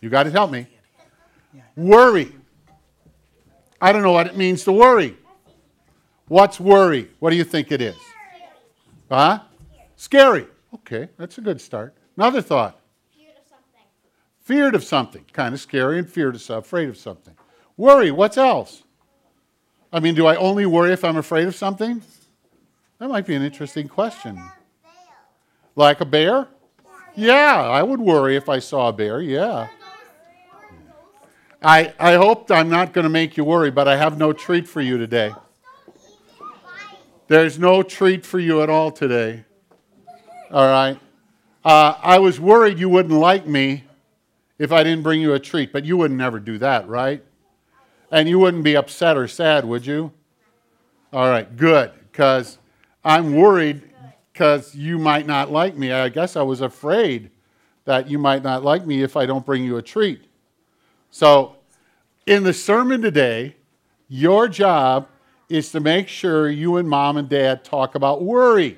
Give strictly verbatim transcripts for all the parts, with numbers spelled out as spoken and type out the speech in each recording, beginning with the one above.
You got to help me. Worry. I don't know what it means to worry. What's worry? What do you think it is? Huh? Scary. Okay, that's a good start. Another thought. Feared of something. Feared of something. Kind of scary and feared of, afraid of something. Worry. What's else? I mean, do I only worry if I'm afraid of something? That might be an interesting question. Like a bear? Yeah, I would worry if I saw a bear, yeah. I, I hope I'm not going to make you worry, but I have no treat for you today. There's no treat for you at all today. All right? Uh, I was worried you wouldn't like me if I didn't bring you a treat, but you wouldn't never do that, right? And you wouldn't be upset or sad, would you? All right, good, because I'm worried because you might not like me. I guess I was afraid that you might not like me if I don't bring you a treat. So, in the sermon today, your job is to make sure you and mom and dad talk about worry.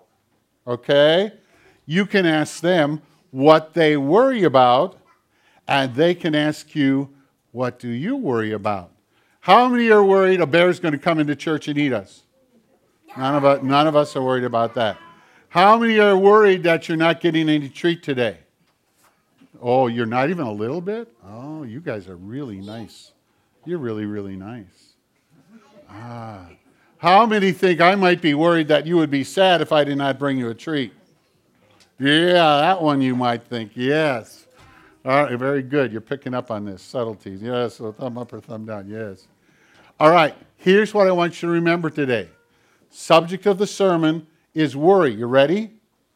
Okay? You can ask them what they worry about, and they can ask you, what do you worry about? How many are worried a bear's going to come into church and eat us? None of us, none of us are worried about that. How many are worried that you're not getting any treat today? Oh, you're not even a little bit? Oh, you guys are really nice. You're really, really nice. Ah. How many think I might be worried that you would be sad if I did not bring you a treat? Yeah, that one you might think. Yes. All right, very good. You're picking up on this. Subtleties. Yes, so thumb up or thumb down. Yes. All right, here's what I want you to remember today. Subject of the sermon is worry. You ready?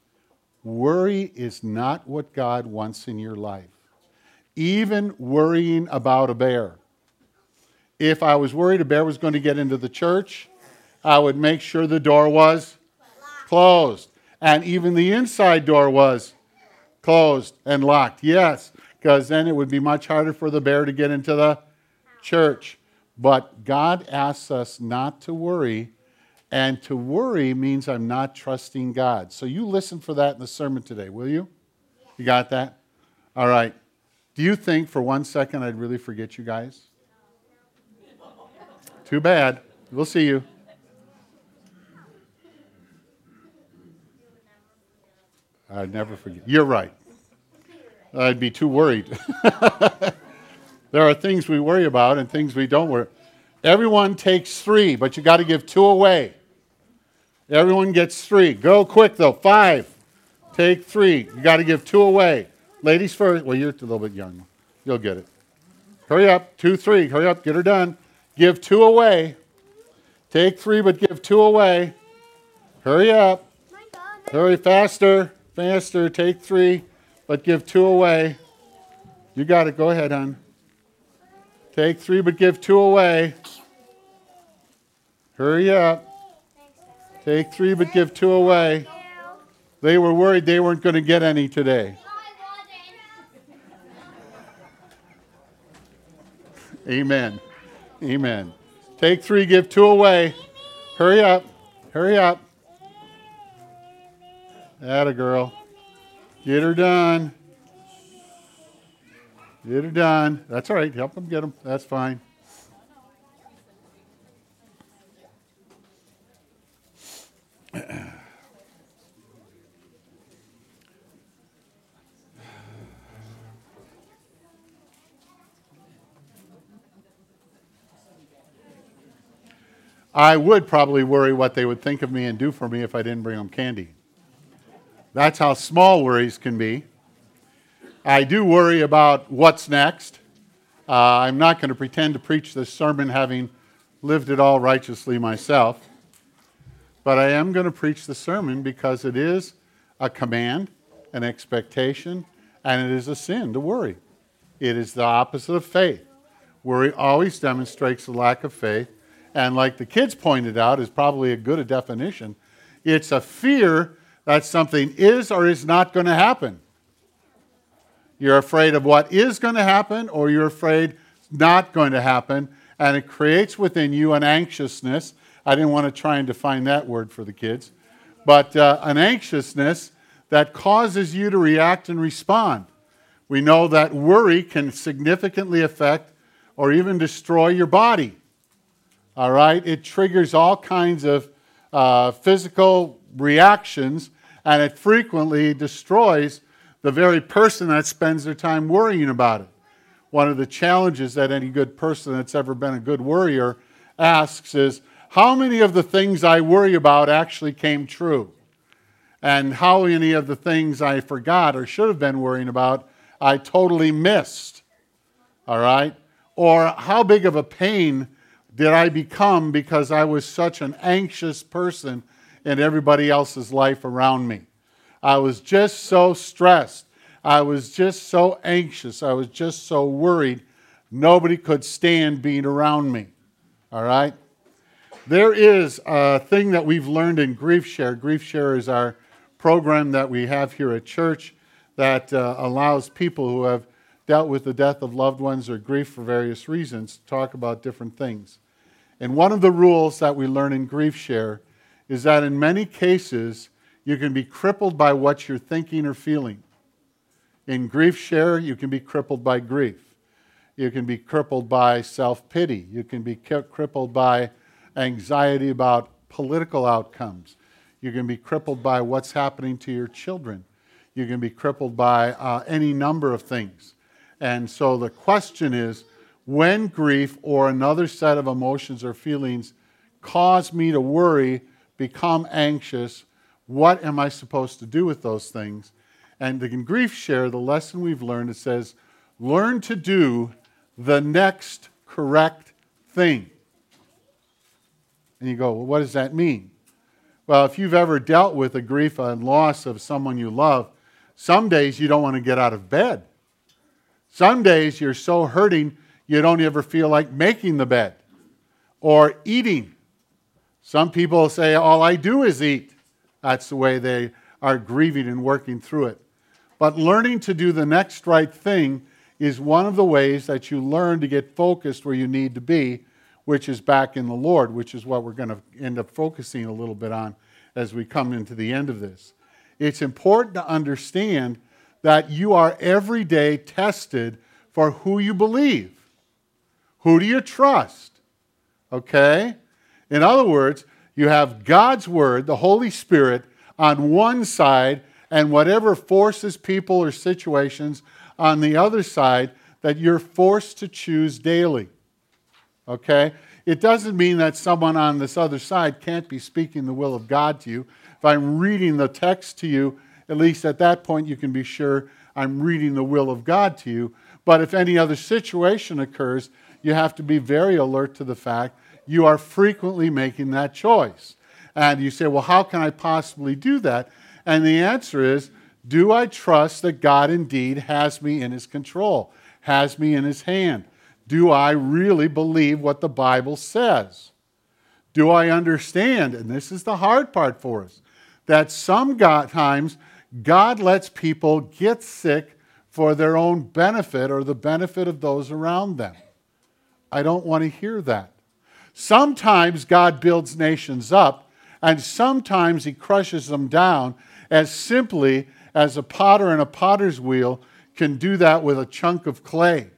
Worry is not what God wants in your life. Even worrying about a bear. If I was worried a bear was going to get into the church, I would make sure the door was closed. And even the inside door was closed and locked. Yes, because then it would be much harder for the bear to get into the church. But God asks us not to worry. And to worry means I'm not trusting God. So you listen for that in the sermon today, will you? You got that? All right. Do you think for one second I'd really forget you guys? Too bad. We'll see you. I'd never forget. You're right. I'd be too worried. There are things we worry about and things we don't worry. Everyone takes three, but you got to give two away. Everyone gets three. Go quick, though. Five. Take three. You got to give two away. Ladies first. Well, you're a little bit young. You'll get it. Hurry up. Two, three. Hurry up. Get her done. Give two away. Take three, but give two away. Hurry up. Hurry faster. Faster. Take three, but give two away. You got it. Go ahead, hon. Take three, but give two away. Hurry up. Take three, but give two away. They were worried they weren't going to get any today. Amen. Amen. Take three, give two away. Hurry up. Hurry up. Atta girl. Get her done. Get her done. That's all right. Help them get them. That's fine. I would probably worry what they would think of me and do for me if I didn't bring them candy. That's how small worries can be. I do worry about what's next. Uh, I'm not going to pretend to preach this sermon having lived it all righteously myself. But I am going to preach the sermon because it is a command, an expectation, and it is a sin to worry. It is the opposite of faith. Worry always demonstrates a lack of faith. And like the kids pointed out, is probably a good a definition. It's a fear that something is or is not going to happen. You're afraid of what is going to happen, or you're afraid not going to happen, and it creates within you an anxiousness. I didn't want to try and define that word for the kids, but uh, an anxiousness that causes you to react and respond. We know that worry can significantly affect or even destroy your body. All right? It triggers all kinds of uh, physical reactions, and it frequently destroys the very person that spends their time worrying about it. One of the challenges that any good person that's ever been a good worrier asks is, how many of the things I worry about actually came true? And how many of the things I forgot or should have been worrying about I totally missed? All right? Or how big of a pain did I become because I was such an anxious person in everybody else's life around me? I was just so stressed. I was just so anxious. I was just so worried. Nobody could stand being around me. All right? There is a thing that we've learned in Grief Share. Grief Share is our program that we have here at church that uh, allows people who have dealt with the death of loved ones or grief for various reasons to talk about different things. And one of the rules that we learn in Grief Share is that in many cases, you can be crippled by what you're thinking or feeling. In Grief Share, you can be crippled by grief. You can be crippled by self-pity. You can be crippled by anxiety about political outcomes. You can be crippled by what's happening to your children. You can be crippled by uh, any number of things. And so the question is, when grief or another set of emotions or feelings cause me to worry, become anxious, what am I supposed to do with those things? And in Grief Share, the lesson we've learned, it says, learn to do the next correct thing. And you go, well, what does that mean? Well, if you've ever dealt with a grief and loss of someone you love, some days you don't want to get out of bed. Some days you're so hurting you don't ever feel like making the bed or eating. Some people say, all I do is eat. That's the way they are grieving and working through it. But learning to do the next right thing is one of the ways that you learn to get focused where you need to be, which is back in the Lord, which is what we're going to end up focusing a little bit on as we come into the end of this. It's important to understand that you are every day tested for who you believe. Who do you trust? Okay? In other words, you have God's Word, the Holy Spirit, on one side, and whatever forces, people, or situations on the other side that you're forced to choose daily. Okay? It doesn't mean that someone on this other side can't be speaking the will of God to you. If I'm reading the text to you, at least at that point you can be sure I'm reading the will of God to you. But if any other situation occurs, you have to be very alert to the fact you are frequently making that choice. And you say, well, how can I possibly do that? And the answer is, do I trust that God indeed has me in His control, has me in His hand? Do I really believe what the Bible says? Do I understand, and this is the hard part for us, that sometimes God lets people get sick for their own benefit or the benefit of those around them? I don't want to hear that. Sometimes God builds nations up, and sometimes He crushes them down as simply as a potter in a potter's wheel can do that with a chunk of clay.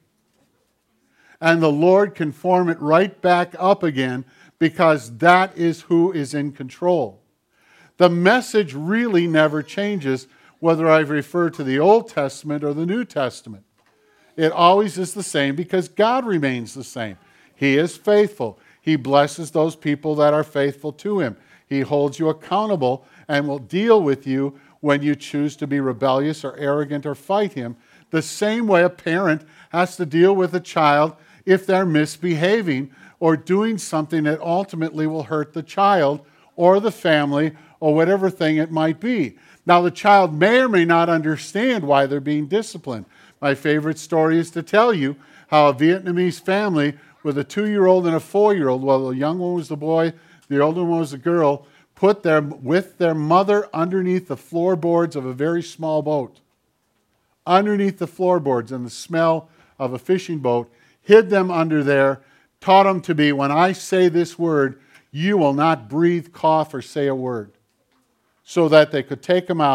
And the Lord can form it right back up again because that is who is in control. The message really never changes whether I refer to the Old Testament or the New Testament. It always is the same because God remains the same. He is faithful. He blesses those people that are faithful to Him. He holds you accountable and will deal with you when you choose to be rebellious or arrogant or fight Him. The same way a parent has to deal with a child if they're misbehaving or doing something that ultimately will hurt the child or the family or whatever thing it might be. Now, the child may or may not understand why they're being disciplined. My favorite story is to tell you how a Vietnamese family with a two-year-old and a four-year-old, well, the young one was the boy, the older one was the girl, put them with their mother underneath the floorboards of a very small boat. Underneath the floorboards and the smell of a fishing boat, hid them under there, taught them to be, when I say this word, you will not breathe, cough, or say a word. So that they could take them out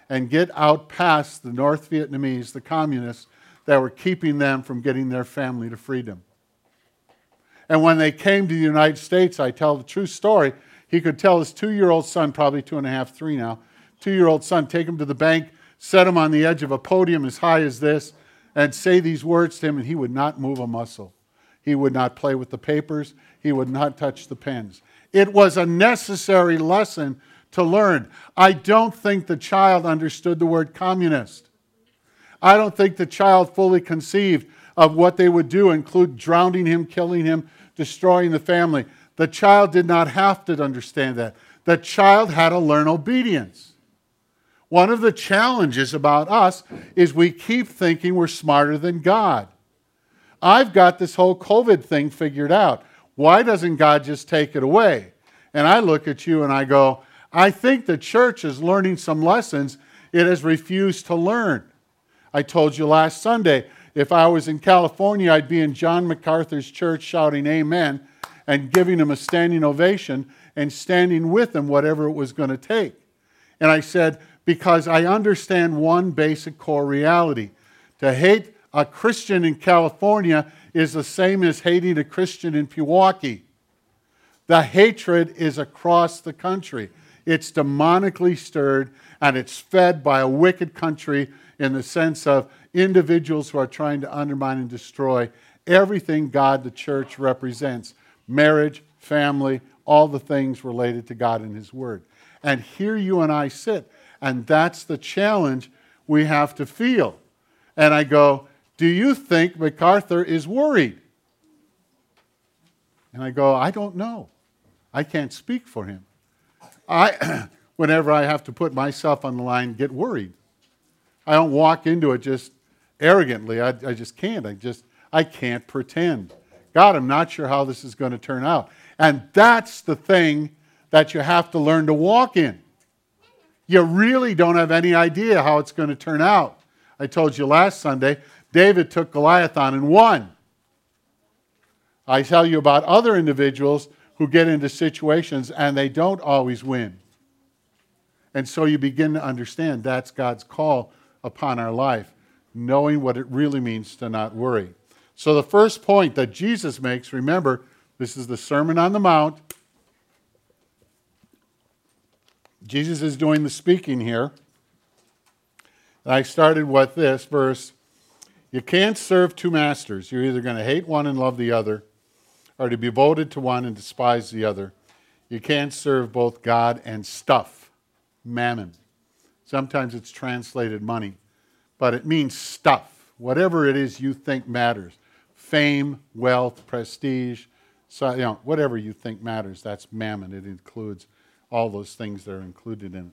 and get out past the North Vietnamese, the communists, that were keeping them from getting their family to freedom. And when they came to the United States, I tell the true story, he could tell his two-year-old son, probably two and a half, three now, two-year-old son, take him to the bank, set him on the edge of a podium as high as this, and say these words to him, and he would not move a muscle. He would not play with the papers. He would not touch the pens. It was a necessary lesson to learn. I don't think the child understood the word communist. I don't think the child fully conceived of what they would do, include drowning him, killing him, destroying the family. The child did not have to understand that. The child had to learn obedience. One of the challenges about us is we keep thinking we're smarter than God. I've got this whole COVID thing figured out. Why doesn't God just take it away? And I look at you and I go, I think the church is learning some lessons it has refused to learn. I told you last Sunday, if I was in California, I'd be in John MacArthur's church shouting amen and giving him a standing ovation and standing with him whatever it was going to take. And I said, because I understand one basic core reality. To hate a Christian in California is the same as hating a Christian in Pewaukee. The hatred is across the country. It's demonically stirred, and it's fed by a wicked country in the sense of individuals who are trying to undermine and destroy everything God, the church, represents. Marriage, family, all the things related to God and His Word. And here you and I sit, and that's the challenge we have to feel. And I go, do you think MacArthur is worried? And I go, I don't know. I can't speak for him. I, whenever I have to put myself on the line, get worried. I don't walk into it just arrogantly. I, I just can't. I just, I can't pretend. God, I'm not sure how this is going to turn out. And that's the thing that you have to learn to walk in. You really don't have any idea how it's going to turn out. I told you last Sunday, David took Goliath on and won. I tell you about other individuals who get into situations and they don't always win. And so you begin to understand that's God's call upon our life, knowing what it really means to not worry. So the first point that Jesus makes, remember, this is the Sermon on the Mount. Jesus is doing the speaking here. And I started with this verse. You can't serve two masters. You're either going to hate one and love the other, or to be devoted to one and despise the other. You can't serve both God and stuff, mammon. Sometimes it's translated money, but it means stuff, whatever it is you think matters. Fame, wealth, prestige, so, you know, whatever you think matters, that's mammon. It includes all those things that are included in it.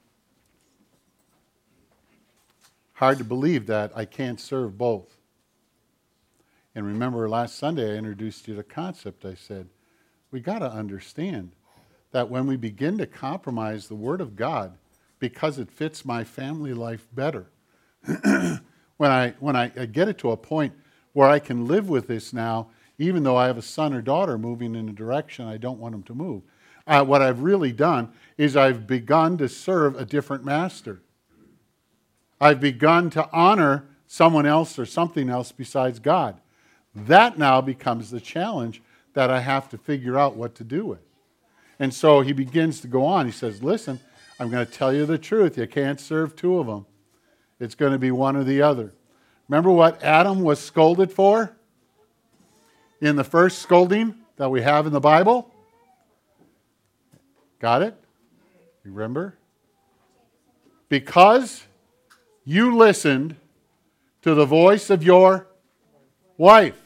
Hard to believe that I can't serve both. And remember last Sunday I introduced you to the concept. I said, we got to understand that when we begin to compromise the Word of God because it fits my family life better, when I when I, I get it to a point where I can live with this now, even though I have a son or daughter moving in a direction I don't want them to move, uh, what I've really done is I've begun to serve a different master. I've begun to honor someone else or something else besides God. That now becomes the challenge that I have to figure out what to do with. And so he begins to go on. He says, listen, I'm going to tell you the truth. You can't serve two of them. It's going to be one or the other. Remember what Adam was scolded for in the first scolding that we have in the Bible? Got it? You remember? Because you listened to the voice of your wife.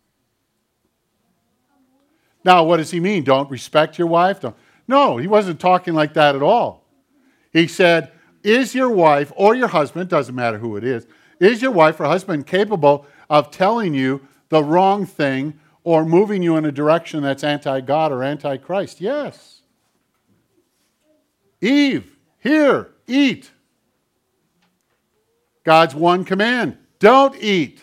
Now, what does he mean? Don't respect your wife? Don't. No, he wasn't talking like that at all. He said, is your wife or your husband, doesn't matter who it is, is your wife or husband capable of telling you the wrong thing or moving you in a direction that's anti-God or anti-Christ? Yes. Eve, here, eat. God's one command, don't eat.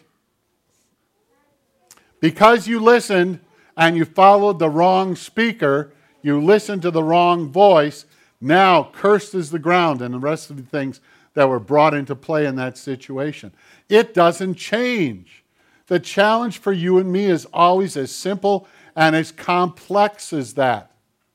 Because you listened and you followed the wrong speaker, you listened to the wrong voice, now cursed is the ground and the rest of the things that were brought into play in that situation. It doesn't change. The challenge for you and me is always as simple and as complex as that.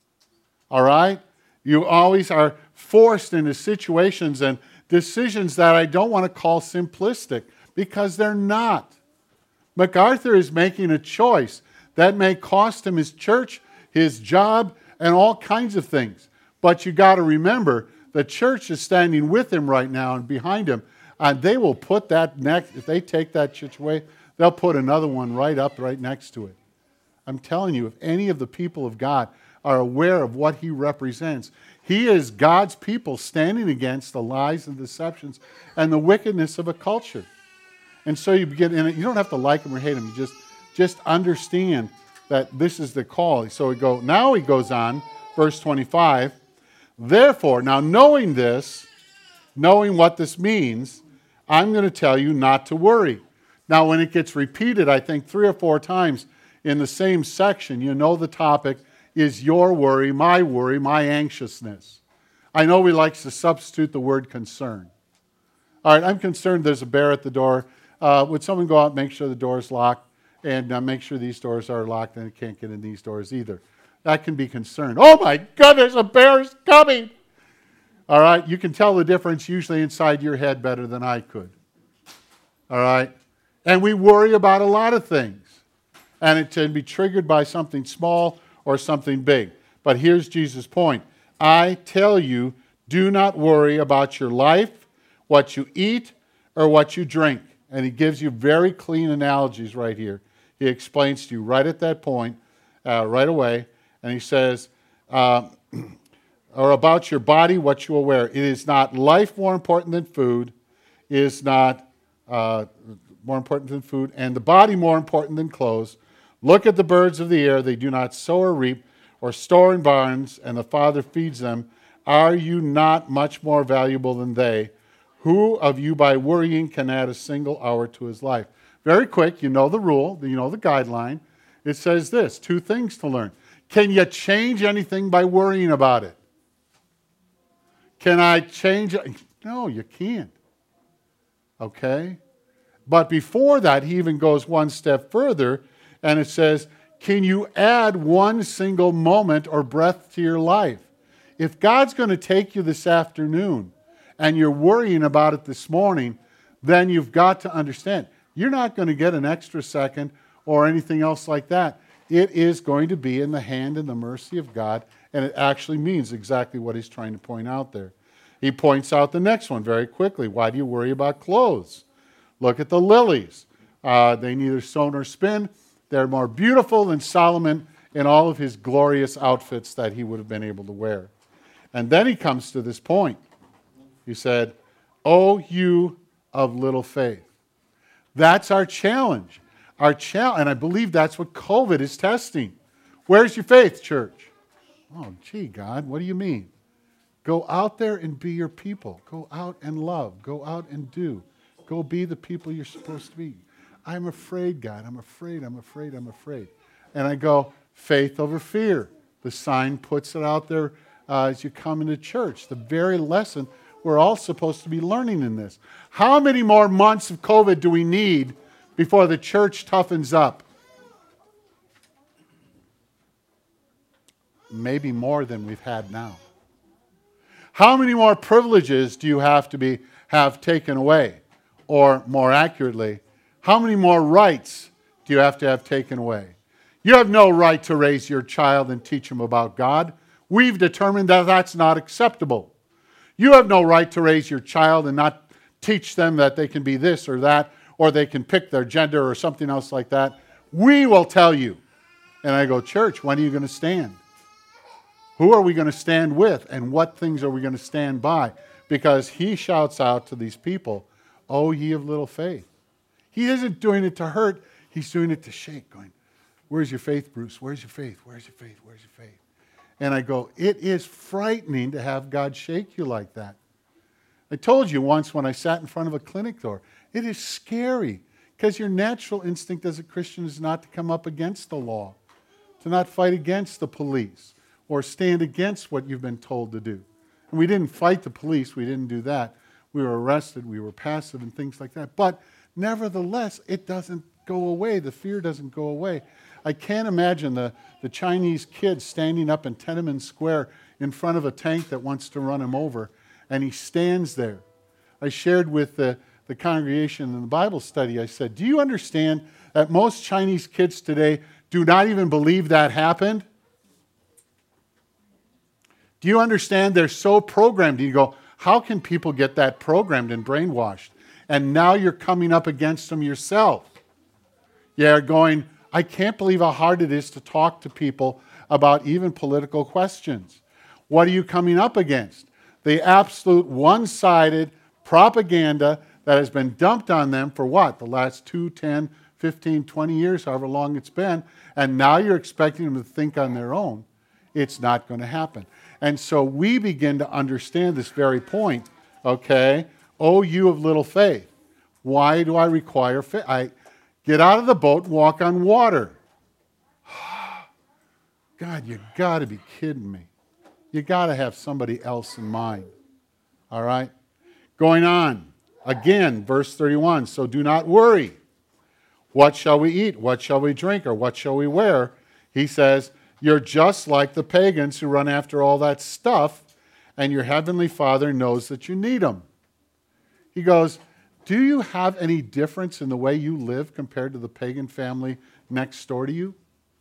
All right? You always are forced into situations and decisions that I don't want to call simplistic, because they're not. MacArthur is making a choice that may cost him his church, his job, and all kinds of things. But you got to remember, the church is standing with him right now and behind him, and they will put that next, if they take that church away, they'll put another one right up, right next to it. I'm telling you, if any of the people of God are aware of what he represents, he is God's people standing against the lies and deceptions and the wickedness of a culture. And so you begin, and you don't have to like him or hate him, you just, just understand that this is the call. So we go, now he goes on, verse twenty-five, therefore, now knowing this, knowing what this means, I'm going to tell you not to worry. Now when it gets repeated, I think three or four times in the same section, you know the topic is your worry, my worry, my anxiousness. I know we like to substitute the word concern. All right, I'm concerned there's a bear at the door. Uh, would someone go out and make sure the door is locked and uh, make sure these doors are locked and it can't get in these doors either? That can be concern. Oh my goodness, a bear's coming. All right, you can tell the difference usually inside your head better than I could. All right, and we worry about a lot of things. And it can be triggered by something small or something big. But here's Jesus' point. I tell you, do not worry about your life, what you eat, or what you drink. And he gives you very clean analogies right here. He explains to you right at that point, uh, right away, and he says, uh, or about your body, what you will wear. It is not life more important than food, it is not uh, more important than food, and the body more important than clothes. Look at the birds of the air, they do not sow or reap or store in barns, and the Father feeds them. Are you not much more valuable than they? Who of you by worrying can add a single hour to his life? Very quick, you know the rule, you know the guideline. It says this, two things to learn. Can you change anything by worrying about it? Can I change it? No, you can't. Okay? But before that, he even goes one step further, and it says, can you add one single moment or breath to your life? If God's going to take you this afternoon and you're worrying about it this morning, then you've got to understand, you're not going to get an extra second or anything else like that. It is going to be in the hand and the mercy of God, and it actually means exactly what he's trying to point out there. He points out the next one very quickly. Why do you worry about clothes? Look at the lilies. Uh, they neither sow nor spin. They're more beautiful than Solomon in all of his glorious outfits that he would have been able to wear. And then he comes to this point. He said, "O you of little faith." That's our challenge. Our challenge, and I believe that's what COVID is testing. Where's your faith, church? Oh, gee, God, what do you mean? Go out there and be your people. Go out and love. Go out and do. Go be the people you're supposed to be. I'm afraid, God. I'm afraid, I'm afraid, I'm afraid. And I go, faith over fear. The sign puts it out there uh, as you come into church. The very lesson we're all supposed to be learning in this. How many more months of COVID do we need before the church toughens up? Maybe more than we've had now. How many more privileges do you have to be have taken away? Or more accurately, how many more rights do you have to have taken away? You have no right to raise your child and teach him about God. We've determined that that's not acceptable. You have no right to raise your child and not teach them that they can be this or that, or they can pick their gender or something else like that. We will tell you. And I go, church, when are you going to stand? Who are we going to stand with, and what things are we going to stand by? Because he shouts out to these people, "O ye of little faith." He isn't doing it to hurt. He's doing it to shake, going, "Where's your faith, Bruce? Where's your faith? Where's your faith? Where's your faith?" And I go, it is frightening to have God shake you like that. I told you once when I sat in front of a clinic door, it is scary because your natural instinct as a Christian is not to come up against the law, to not fight against the police or stand against what you've been told to do. And we didn't fight the police. We didn't do that. we were arrested, we were passive and things like that. But nevertheless, it doesn't go away. The fear doesn't go away. I can't imagine the, the Chinese kid standing up in Tiananmen Square in front of a tank that wants to run him over, and he stands there. I shared with the, the congregation in the Bible study, I said, do you understand that most Chinese kids today do not even believe that happened? Do you understand they're so programmed? You go, how can people get that programmed and brainwashed? And now you're coming up against them yourself. You're going, I can't believe how hard it is to talk to people about even political questions. What are you coming up against? The absolute one-sided propaganda that has been dumped on them for what? The last two, ten, fifteen, twenty years, however long it's been. And now you're expecting them to think on their own. It's not going to happen. And so we begin to understand this very point, okay? Oh, you of little faith. Why do I require faith? I get out of the boat and walk on water. God, you got to be kidding me. You got to have somebody else in mind. All right? Going on. Again, verse thirty-one. So do not worry. What shall we eat? What shall we drink? Or what shall we wear? He says, you're just like the pagans who run after all that stuff, and your heavenly Father knows that you need them. He goes, do you have any difference in the way you live compared to the pagan family next door to you?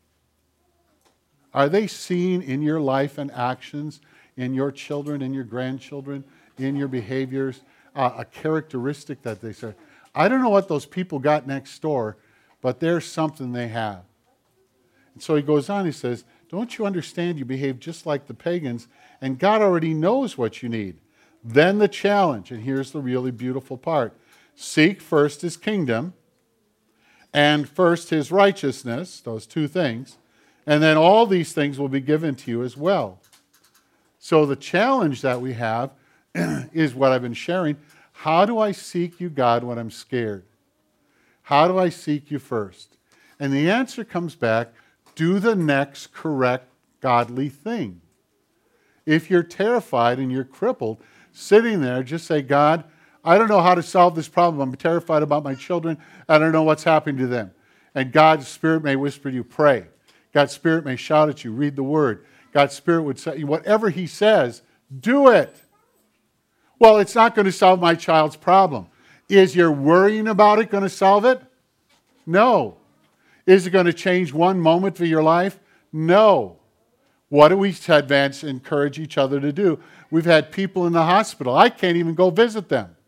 Are they seeing in your life and actions, in your children, in your grandchildren, in your behaviors, uh, a characteristic that they say, I don't know what those people got next door, but there's something they have. And so he goes on, he says, don't you understand you behave just like the pagans, and God already knows what you need. Then the challenge, and here's the really beautiful part. Seek first his kingdom, and first his righteousness, those two things, and then all these things will be given to you as well. So the challenge that we have is what I've been sharing. How do I seek you, God, when I'm scared? How do I seek you first? And the answer comes back, do the next correct godly thing. If you're terrified and you're crippled, sitting there, just say, God, I don't know how to solve this problem. I'm terrified about my children. I don't know what's happening to them. And God's Spirit may whisper to you, pray. God's Spirit may shout at you, read the Word. God's Spirit would say, whatever He says, do it. Well, it's not going to solve my child's problem. Is your worrying about it going to solve it? No. Is it going to change one moment of your life? No. What do we advance, encourage each other to do? We've had people in the hospital. I can't even go visit them.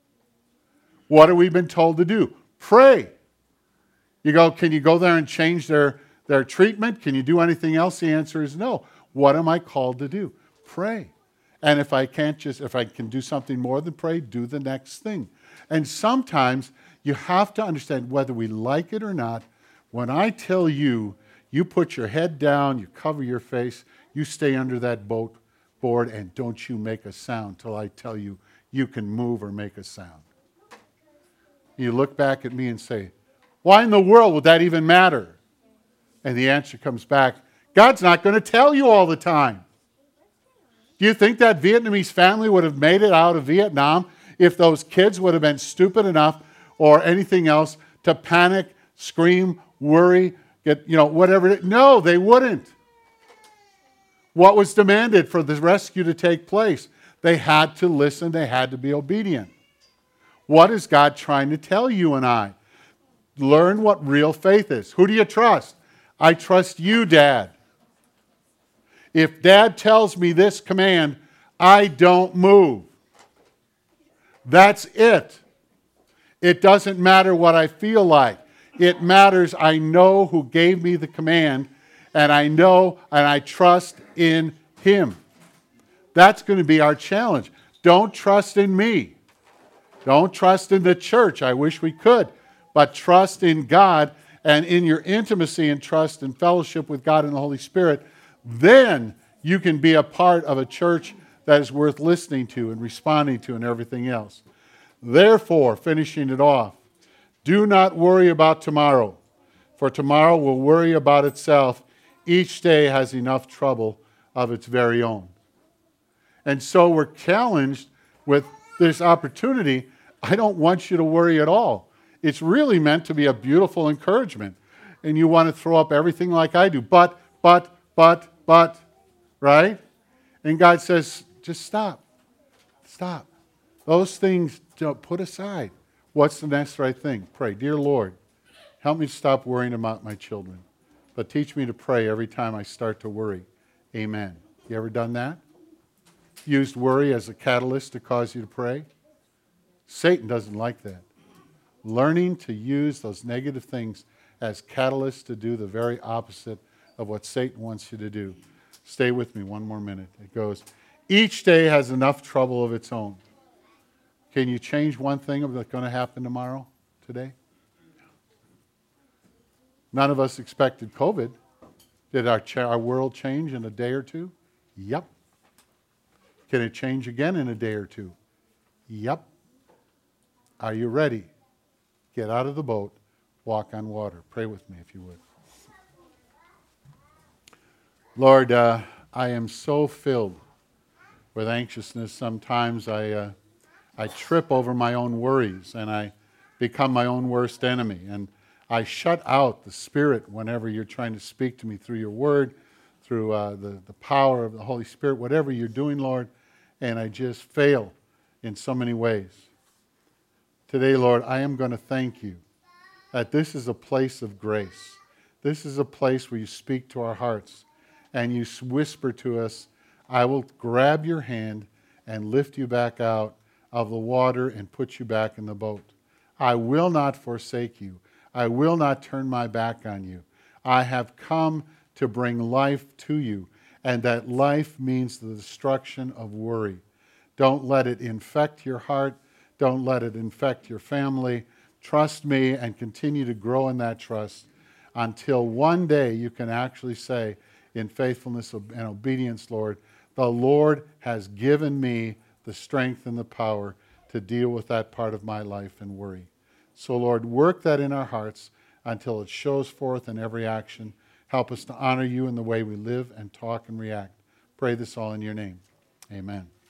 What have we been told to do? Pray. You go, can you go there and change their, their treatment? Can you do anything else? The answer is no. What am I called to do? Pray. And if I can't just, if I can do something more than pray, do the next thing. And sometimes you have to understand whether we like it or not. When I tell you, you put your head down, you cover your face, you stay under that boat board, and don't you make a sound till I tell you you can move or make a sound. You look back at me and say, why in the world would that even matter? And the answer comes back, God's not going to tell you all the time. Do you think that Vietnamese family would have made it out of Vietnam if those kids would have been stupid enough or anything else to panic, scream, worry, get, you know, whatever? No, they wouldn't. What was demanded for the rescue to take place? They had to listen, they had to be obedient. What is God trying to tell you and I? Learn what real faith is. Who do you trust? I trust you, Dad. If Dad tells me this command, I don't move. That's it. It doesn't matter what I feel like. It matters I know who gave me the command, and I know and I trust in Him. That's going to be our challenge. Don't trust in me. Don't trust in the church. I wish we could. But trust in God, and in your intimacy and trust and fellowship with God and the Holy Spirit, then you can be a part of a church that is worth listening to and responding to and everything else. Therefore, finishing it off, do not worry about tomorrow, for tomorrow will worry about itself. Each day has enough trouble of its very own. And so we're challenged with this opportunity, I don't want you to worry at all. It's really meant to be a beautiful encouragement. And you want to throw up everything like I do. But, but, but, but, right? And God says, just stop. Stop. Those things don't put aside. What's the next right thing? Pray. Dear Lord, help me stop worrying about my children. But teach me to pray every time I start to worry. Amen. You ever done that? Used worry as a catalyst to cause you to pray? Satan doesn't like that. Learning to use those negative things as catalysts to do the very opposite of what Satan wants you to do. Stay with me one more minute. It goes, each day has enough trouble of its own. Can you change one thing that's going to happen tomorrow, today? None of us expected COVID. Did our, ch- our world change in a day or two? Yep. Can it change again in a day or two? Yep. Are you ready? Get out of the boat, walk on water. Pray with me if you would. Lord, uh, I am so filled with anxiousness. Sometimes I, uh, I trip over my own worries and I become my own worst enemy. And I shut out the Spirit whenever you're trying to speak to me through your word, through uh, the, the power of the Holy Spirit, whatever you're doing, Lord. And I just fail in so many ways. Today, Lord, I am going to thank you that this is a place of grace. This is a place where you speak to our hearts and you whisper to us, I will grab your hand and lift you back out of the water and put you back in the boat. I will not forsake you. I will not turn my back on you. I have come to bring life to you, and that life means the destruction of worry. Don't let it infect your heart. Don't let it infect your family. Trust me and continue to grow in that trust until one day you can actually say, in faithfulness and obedience, Lord, the Lord has given me the strength and the power to deal with that part of my life and worry. So, Lord, work that in our hearts until it shows forth in every action. Help us to honor you in the way we live and talk and react. Pray this all in your name. Amen.